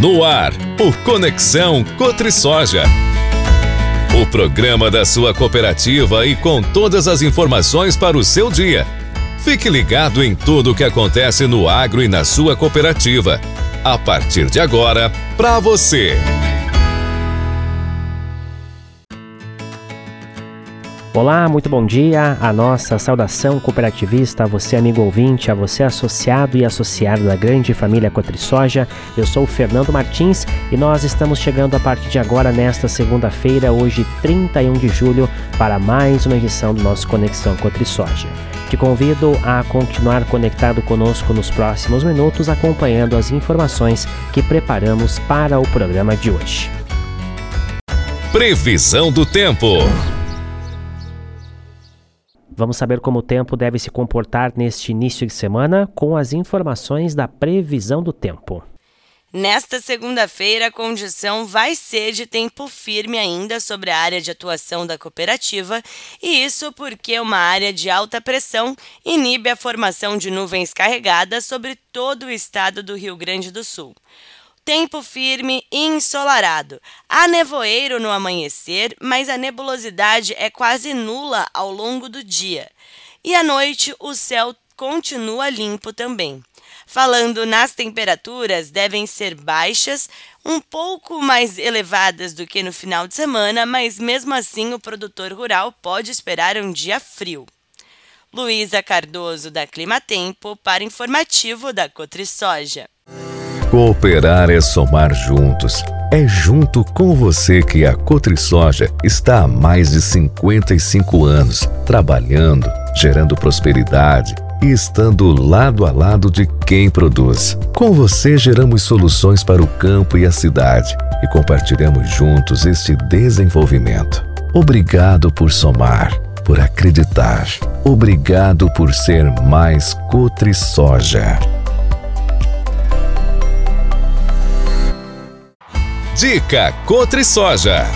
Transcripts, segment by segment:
No ar, o Conexão Cotrisoja. O programa da sua cooperativa e com todas as informações para o seu dia. Fique ligado em tudo o que acontece no agro e na sua cooperativa. A partir de agora, para você. Olá, muito bom dia. A nossa saudação cooperativista a você, amigo ouvinte, a você associado e associado da grande família Cotrisoja. Eu sou o Fernando Martins e nós estamos chegando a partir de agora, nesta segunda-feira, hoje 31 de julho, para mais uma edição do nosso Conexão Cotrisoja. Te convido a continuar conectado conosco nos próximos minutos, acompanhando as informações que preparamos para o programa de hoje. Previsão do tempo. Vamos saber como o tempo deve se comportar neste início de semana com as informações da previsão do tempo. Nesta segunda-feira, a condição vai ser de tempo firme ainda sobre a área de atuação da cooperativa, e isso porque uma área de alta pressão inibe a formação de nuvens carregadas sobre todo o estado do Rio Grande do Sul. Tempo firme e ensolarado. Há nevoeiro no amanhecer, mas a nebulosidade é quase nula ao longo do dia. E à noite, o céu continua limpo também. Falando nas temperaturas, devem ser baixas, um pouco mais elevadas do que no final de semana, mas mesmo assim o produtor rural pode esperar um dia frio. Luísa Cardoso, da Climatempo, para o informativo da Cotrisoja. Cooperar é somar juntos. É junto com você que a Cotrisoja está há mais de 55 anos, trabalhando, gerando prosperidade e estando lado a lado de quem produz. Com você geramos soluções para o campo e a cidade e compartilhamos juntos este desenvolvimento. Obrigado por somar, por acreditar. Obrigado por ser mais Cotrisoja. Dica Cotrisoja.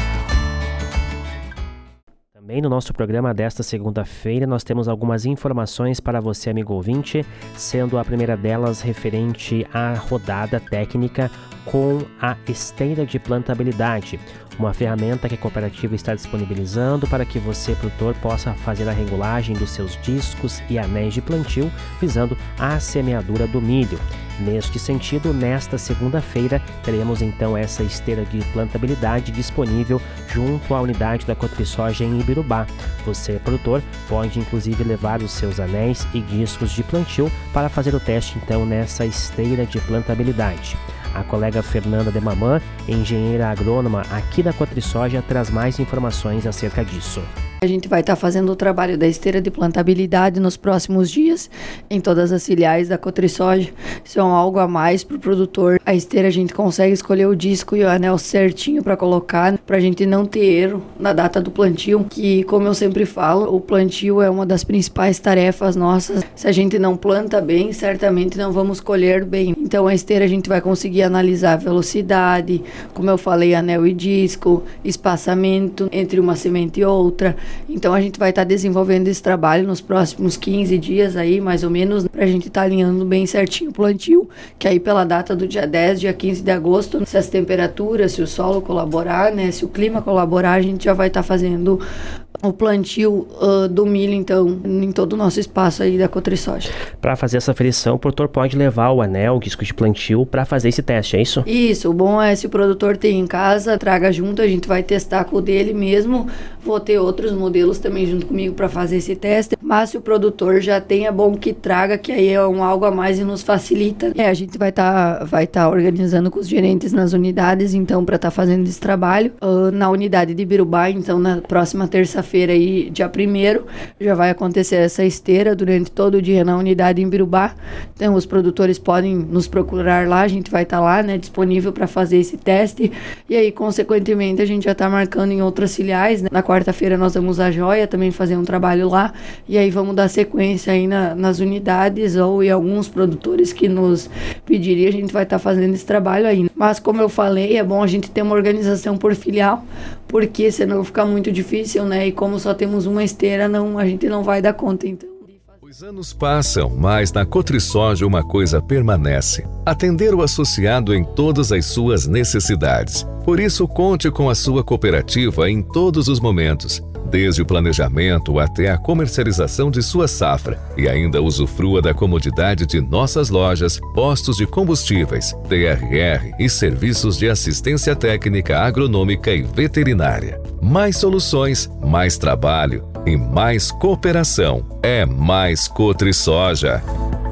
Também no nosso programa desta segunda-feira nós temos algumas informações para você, amigo ouvinte, sendo a primeira delas referente à rodada técnica com a esteira de plantabilidade, uma ferramenta que a cooperativa está disponibilizando para que você, produtor, possa fazer a regulagem dos seus discos e anéis de plantio, visando a semeadura do milho. Neste sentido, nesta segunda-feira, teremos então essa esteira de plantabilidade disponível junto à unidade da Cotrisoja em Ibirubá. Você, produtor, pode inclusive levar os seus anéis e discos de plantio para fazer o teste então nessa esteira de plantabilidade. A colega Fernanda de Mamã, engenheira agrônoma aqui da Cotrisoja, traz mais informações acerca disso. A gente vai estar fazendo o trabalho da esteira de plantabilidade nos próximos dias em todas as filiais da Cotrisoja. Isso é algo a mais para o produtor. A esteira a gente consegue escolher o disco e o anel certinho para colocar, para a gente não ter erro na data do plantio, que, como eu sempre falo, o plantio é uma das principais tarefas nossas. Se a gente não planta bem, certamente não vamos colher bem. Então a esteira a gente vai conseguir analisar a velocidade, como eu falei, anel e disco, espaçamento entre uma semente e outra. Então a gente vai estar desenvolvendo esse trabalho nos próximos 15 dias aí, mais ou menos, para a gente estar alinhando bem certinho o plantio, que aí pela data do dia 10, dia 15 de agosto, se as temperaturas, se o solo colaborar, né, se o clima colaborar, a gente já vai estar fazendo o plantio do milho, então, em todo o nosso espaço aí da Cotrisoja. Para fazer essa aferição, o produtor pode levar o anel, o disco de plantio, para fazer esse teste, é isso? Isso, o bom é se o produtor tem em casa, traga junto, a gente vai testar com o dele mesmo. Vou ter outros modelos também junto comigo para fazer esse teste, mas se o produtor já tem, é bom que traga, que aí é algo a mais e nos facilita. A gente vai tá organizando com os gerentes nas unidades, então, para estar fazendo esse trabalho. Na unidade de Ibirubá, então, na próxima terça-feira aí, dia 1º, já vai acontecer essa esteira durante todo o dia na unidade em Ibirubá. Então, os produtores podem nos procurar lá, a gente vai estar lá, né, disponível para fazer esse teste. E aí, consequentemente, a gente já está marcando em outras filiais, né? Na quarta-feira nós vamos a Joia também fazer um trabalho lá, e aí vamos dar sequência aí nas unidades ou em alguns produtores que nos pedirem, a gente vai estar fazendo esse trabalho aí. Mas, como eu falei, é bom a gente ter uma organização por filial, porque senão fica muito difícil, né? E como só temos uma esteira, a gente não vai dar conta, então. Os anos passam, mas na Cotrisoja uma coisa permanece: atender o associado em todas as suas necessidades. Por isso, conte com a sua cooperativa em todos os momentos, desde o planejamento até a comercialização de sua safra, e ainda usufrua da comodidade de nossas lojas, postos de combustíveis, TRR e serviços de assistência técnica agronômica e veterinária. Mais soluções, mais trabalho e mais cooperação. É mais Cotrisoja.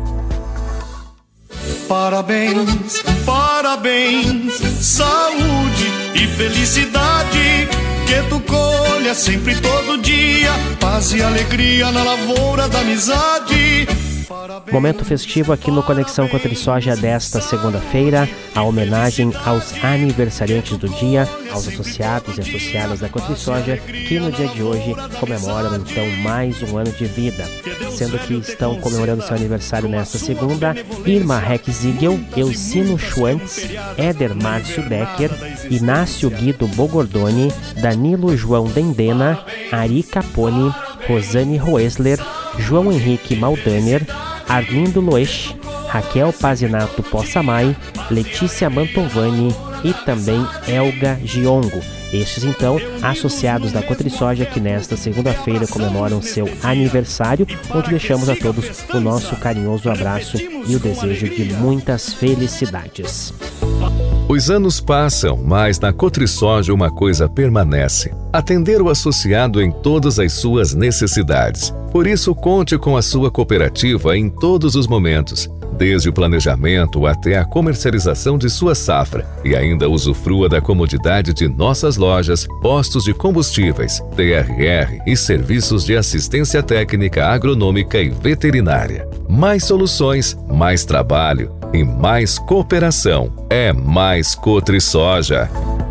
Parabéns, parabéns, saúde e felicidade, que tu colha sempre todo dia, paz e alegria na lavoura da amizade. Momento festivo aqui no Conexão Cotrisoja desta segunda-feira, a homenagem aos aniversariantes do dia, aos associados e associadas da Cotrisoja, que no dia de hoje comemoram então mais um ano de vida, sendo que estão comemorando seu aniversário nesta segunda: Irma Reck Ziegel, Elcino Schwantz, Éder Márcio Becker, Inácio Guido Bogordoni, Danilo João Dendena, Ari Capone, Rosane Roesler, João Henrique Maldaner, Arlindo Loesch, Raquel Pazinato Possamay, Letícia Mantovani e também Elga Giongo. Estes, então, associados da Cotrisoja, que nesta segunda-feira comemoram seu aniversário, onde deixamos a todos o nosso carinhoso abraço e o desejo de muitas felicidades. Os anos passam, mas na Cotrisoja uma coisa permanece: atender o associado em todas as suas necessidades. Por isso, conte com a sua cooperativa em todos os momentos, desde o planejamento até a comercialização de sua safra, e ainda usufrua da comodidade de nossas lojas, postos de combustíveis, TRR e serviços de assistência técnica agronômica e veterinária. Mais soluções, mais trabalho e mais cooperação. É mais Cotrisoja.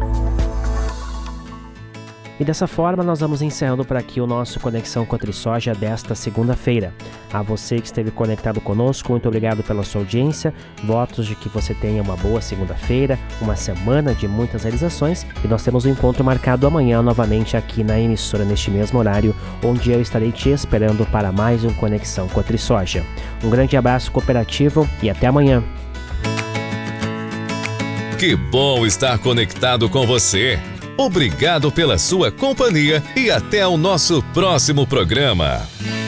E dessa forma nós vamos encerrando por aqui o nosso Conexão Cotrisoja desta segunda-feira. A você que esteve conectado conosco, muito obrigado pela sua audiência. Votos de que você tenha uma boa segunda-feira, uma semana de muitas realizações, e nós temos um encontro marcado amanhã novamente aqui na emissora neste mesmo horário, onde eu estarei te esperando para mais um Conexão Cotrisoja. Um grande abraço cooperativo e até amanhã. Que bom estar conectado com você. Obrigado pela sua companhia e até o nosso próximo programa.